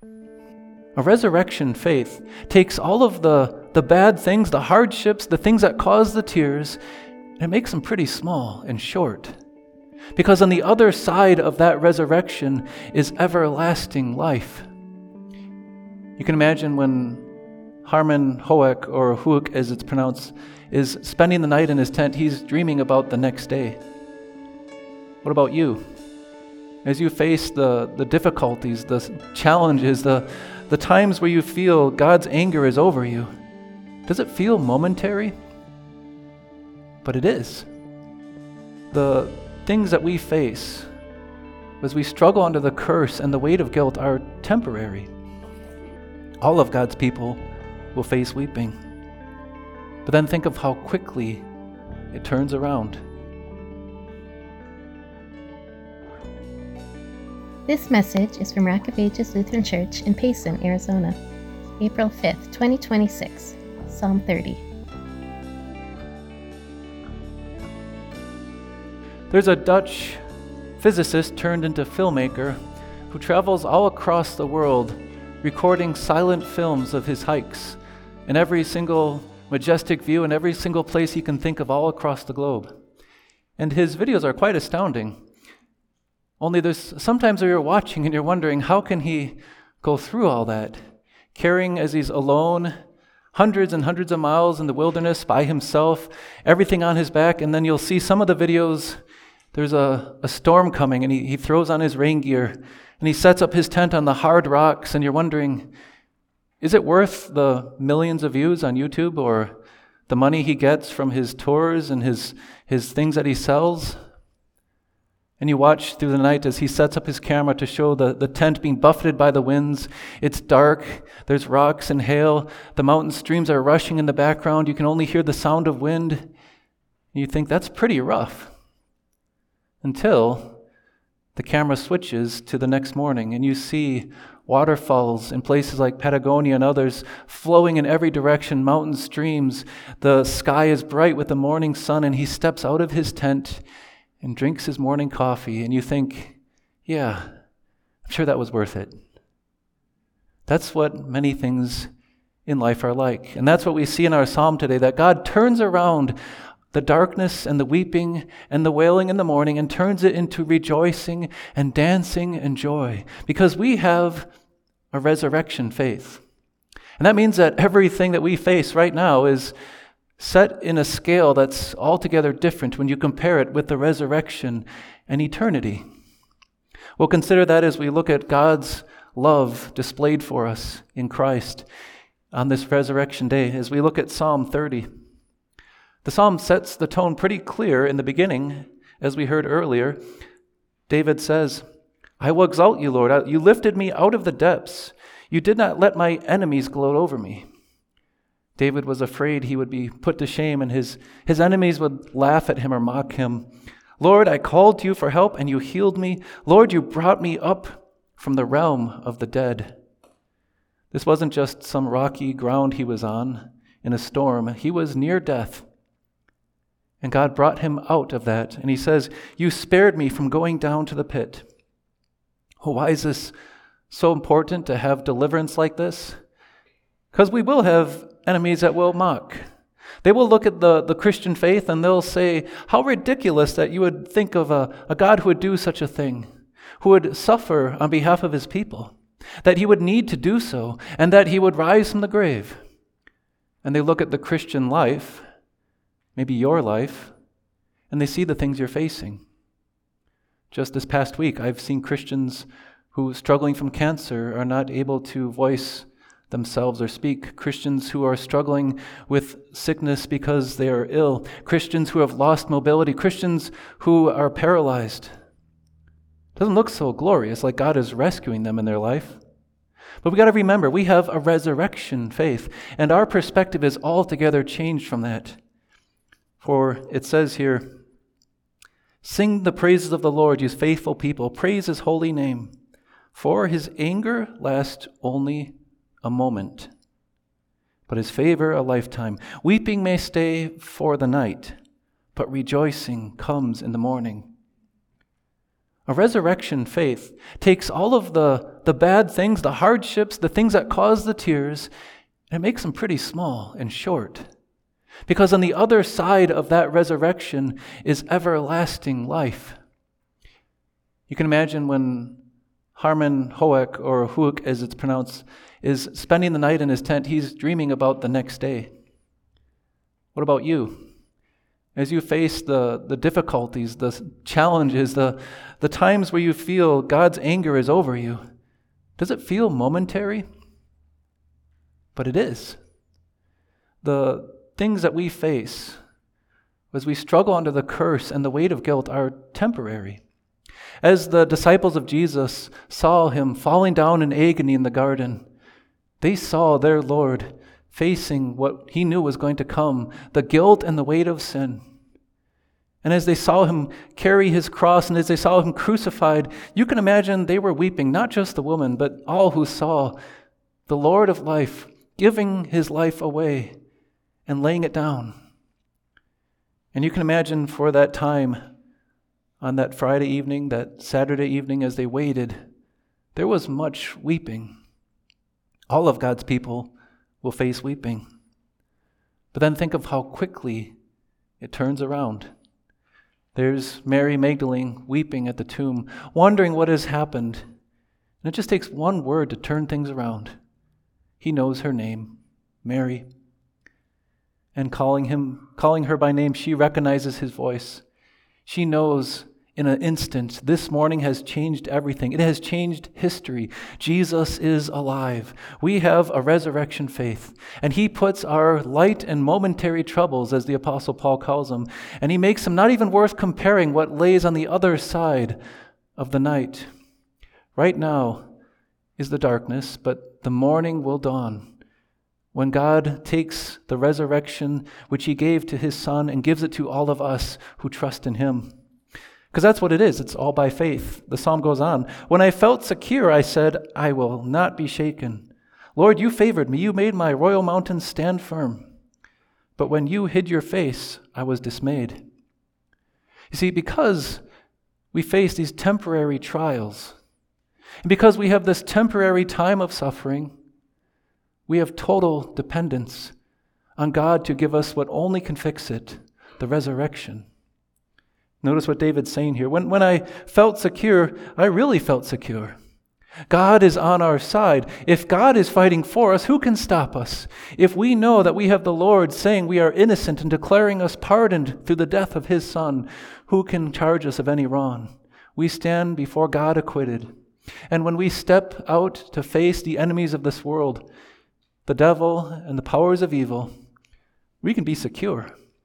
A resurrection faith takes all of the bad things, the hardships, the things that cause the tears, and it makes them pretty small and short. Because on the other side of that resurrection is everlasting life. You can imagine when Harmon Hoek, or Hoek as it's pronounced, is spending the night in his tent, he's dreaming about the next day. What about you? As you face the difficulties, the challenges, the times where you feel God's anger is over you, does it feel momentary? But it is. The things that we face as we struggle under the curse and the weight of guilt are temporary. All of God's people will face weeping. But then think of how quickly it turns around. This message is from Rock of Ages Lutheran Church in Payson, Arizona, April 5th, 2026, Psalm 30. There's a Dutch physicist turned into filmmaker who travels all across the world recording silent films of his hikes in every single majestic view in every single place he can think of all across the globe. And his videos are quite astounding. Only there's sometimes where you're watching and you're wondering, how can he go through all that? Carrying, as he's alone, hundreds and hundreds of miles in the wilderness by himself, everything on his back, and then you'll see some of the videos, there's a storm coming, and he throws on his rain gear, and he sets up his tent on the hard rocks, and you're wondering, is it worth the millions of views on YouTube or the money he gets from his tours and his things that he sells? And you watch through the night as he sets up his camera to show the tent being buffeted by the winds. It's dark, there's rocks and hail, the mountain streams are rushing in the background, you can only hear the sound of wind. And you think, that's pretty rough. Until the camera switches to the next morning and you see waterfalls in places like Patagonia and others flowing in every direction, mountain streams, the sky is bright with the morning sun, and he steps out of his tent and drinks his morning coffee, and you think, yeah, I'm sure that was worth it. That's what many things in life are like. And that's what we see in our psalm today, that God turns around the darkness and the weeping and the wailing in the morning and turns it into rejoicing and dancing and joy, because we have a resurrection faith. And that means that everything that we face right now is set in a scale that's altogether different when you compare it with the resurrection and eternity. We'll consider that as we look at God's love displayed for us in Christ on this resurrection day, as we look at Psalm 30. The psalm sets the tone pretty clear in the beginning, as we heard earlier. David says, I will exalt you, Lord. You lifted me out of the depths. You did not let my enemies gloat over me. David was afraid he would be put to shame and his enemies would laugh at him or mock him. Lord, I called to you for help and you healed me. Lord, you brought me up from the realm of the dead. This wasn't just some rocky ground he was on in a storm. He was near death. And God brought him out of that. And he says, you spared me from going down to the pit. Oh, why is this so important to have deliverance like this? Because we will have enemies that will mock. They will look at the Christian faith and they'll say, how ridiculous that you would think of a God who would do such a thing, who would suffer on behalf of his people, that he would need to do so, and that he would rise from the grave. And they look at the Christian life, maybe your life, and they see the things you're facing. Just this past week, I've seen Christians who, struggling from cancer, are not able to voice themselves or speak. Christians who are struggling with sickness because they are ill. Christians who have lost mobility. Christians who are paralyzed. It doesn't look so glorious, like God is rescuing them in their life. But we got to remember, we have a resurrection faith, and our perspective is altogether changed from that. For it says here, sing the praises of the Lord, you faithful people. Praise his holy name. For his anger lasts only a moment, but his favor a lifetime. Weeping may stay for the night, but rejoicing comes in the morning. A resurrection faith takes all of the bad things, the hardships, the things that cause the tears, and it makes them pretty small and short. Because on the other side of that resurrection is everlasting life. You can imagine when Harmon Hoek, or Hoek as it's pronounced, is spending the night in his tent, he's dreaming about the next day. What about you? As you face the difficulties, the challenges, the times where you feel God's anger is over you, does it feel momentary? But it is. The things that we face as we struggle under the curse and the weight of guilt are temporary. As the disciples of Jesus saw him falling down in agony in the garden, they saw their Lord facing what he knew was going to come, the guilt and the weight of sin. And as they saw him carry his cross and as they saw him crucified, you can imagine they were weeping, not just the woman, but all who saw the Lord of life giving his life away and laying it down. And you can imagine for that time, on that Friday evening, that Saturday evening, as they waited, there was much weeping. All of God's people will face weeping. But then think of how quickly it turns around. There's Mary Magdalene weeping at the tomb, wondering what has happened. And it just takes one word to turn things around. He knows her name, Mary. And calling her by name, she recognizes his voice. She knows in an instant, this morning has changed everything. It has changed history. Jesus is alive. We have a resurrection faith. And he puts our light and momentary troubles, as the Apostle Paul calls them, and he makes them not even worth comparing what lays on the other side of the night. Right now is the darkness, but the morning will dawn when God takes the resurrection which he gave to his Son and gives it to all of us who trust in him. Because that's what it is. It's all by faith. The psalm goes on. When I felt secure, I said, I will not be shaken. Lord, you favored me. You made my royal mountain stand firm. But when you hid your face, I was dismayed. You see, because we face these temporary trials, and because we have this temporary time of suffering, we have total dependence on God to give us what only can fix it, the resurrection. Notice what David's saying here. When I felt secure, I really felt secure. God is on our side. If God is fighting for us, who can stop us? If we know that we have the Lord saying we are innocent and declaring us pardoned through the death of his Son, who can charge us of any wrong? We stand before God acquitted. And when we step out to face the enemies of this world, the devil and the powers of evil, we can be secure.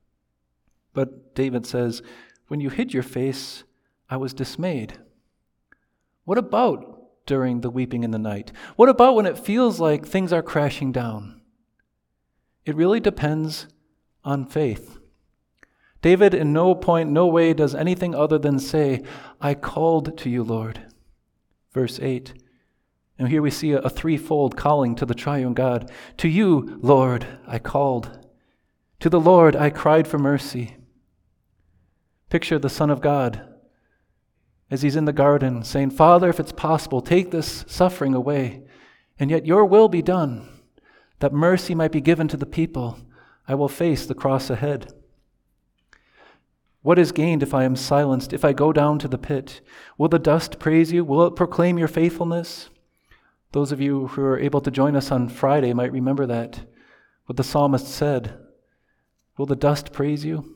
But David says, when you hid your face, I was dismayed. What about during the weeping in the night? What about when it feels like things are crashing down? It really depends on faith. David in no point, no way does anything other than say, I called to you, Lord. Verse 8. And here we see a threefold calling to the triune God. To you, Lord, I called. To the Lord I cried for mercy. Picture the Son of God as he's in the garden saying, Father, if it's possible, take this suffering away, and yet your will be done, that mercy might be given to the people. I will face the cross ahead. What is gained if I am silenced, if I go down to the pit? Will the dust praise you? Will it proclaim your faithfulness? Those of you who are able to join us on Friday might remember that, what the psalmist said. Will the dust praise you?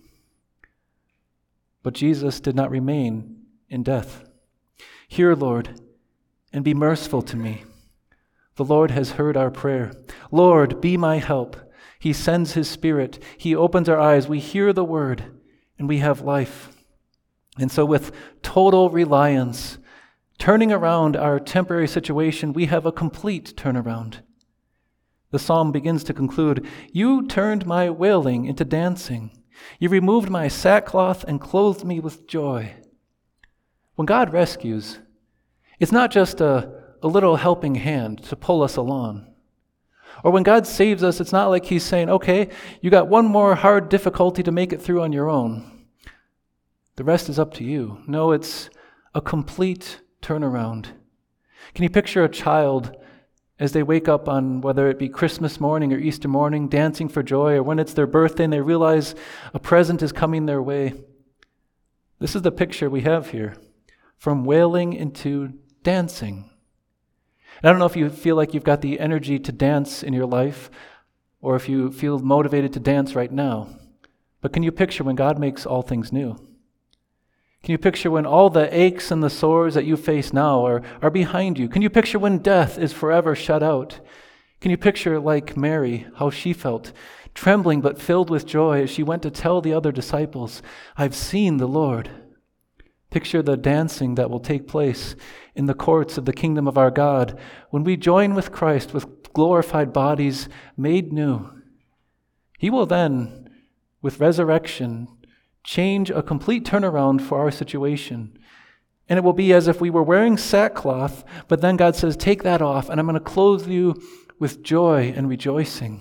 But Jesus did not remain in death. Hear, Lord, and be merciful to me. The Lord has heard our prayer. Lord, be my help. He sends his Spirit. He opens our eyes. We hear the word, and we have life. And so with total reliance, turning around our temporary situation, we have a complete turnaround. The psalm begins to conclude, you turned my wailing into dancing. You removed my sackcloth and clothed me with joy. When God rescues, it's not just a little helping hand to pull us along. Or when God saves us, it's not like he's saying, okay, you got one more hard difficulty to make it through on your own. The rest is up to you. No, it's a complete turnaround. Can you picture a child as they wake up on whether it be Christmas morning or Easter morning, dancing for joy, or when it's their birthday and they realize a present is coming their way? This is the picture we have here, from wailing into dancing. And I don't know if you feel like you've got the energy to dance in your life, or if you feel motivated to dance right now, but can you picture when God makes all things new? Can you picture when all the aches and the sores that you face now are behind you? Can you picture when death is forever shut out? Can you picture, like Mary, how she felt, trembling but filled with joy as she went to tell the other disciples, "I've seen the Lord"? Picture the dancing that will take place in the courts of the kingdom of our God when we join with Christ with glorified bodies made new. He will then, with resurrection, change a complete turnaround for our situation. And it will be as if we were wearing sackcloth, but then God says, "Take that off, and I'm going to clothe you with joy and rejoicing."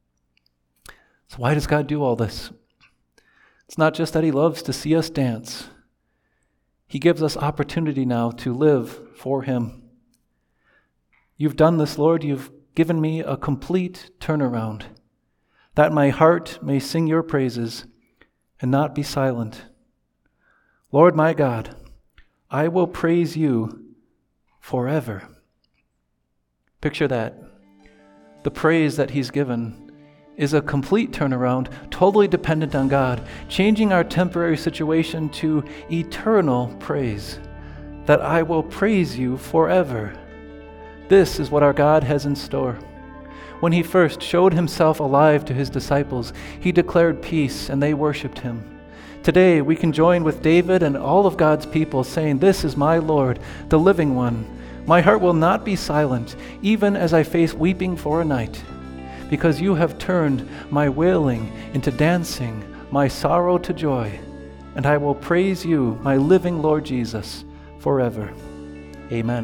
So why does God do all this? It's not just that He loves to see us dance. He gives us opportunity now to live for Him. You've done this, Lord. You've given me a complete turnaround, that my heart may sing your praises and not be silent. Lord my God, I will praise you forever. Picture that. The praise that He's given is a complete turnaround, totally dependent on God, changing our temporary situation to eternal praise, that I will praise you forever. This is what our God has in store. When He first showed Himself alive to His disciples, He declared peace and they worshiped Him. Today, we can join with David and all of God's people saying, "This is my Lord, the living one. My heart will not be silent, even as I face weeping for a night, because you have turned my wailing into dancing, my sorrow to joy, and I will praise you, my living Lord Jesus, forever." Amen.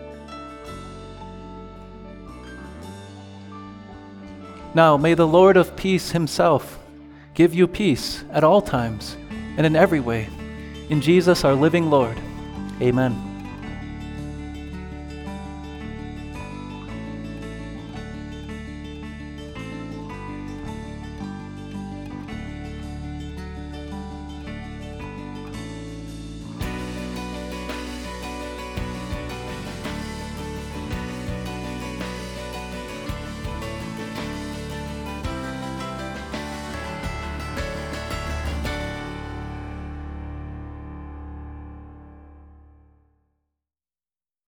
Now may the Lord of peace Himself give you peace at all times and in every way. In Jesus our living Lord. Amen.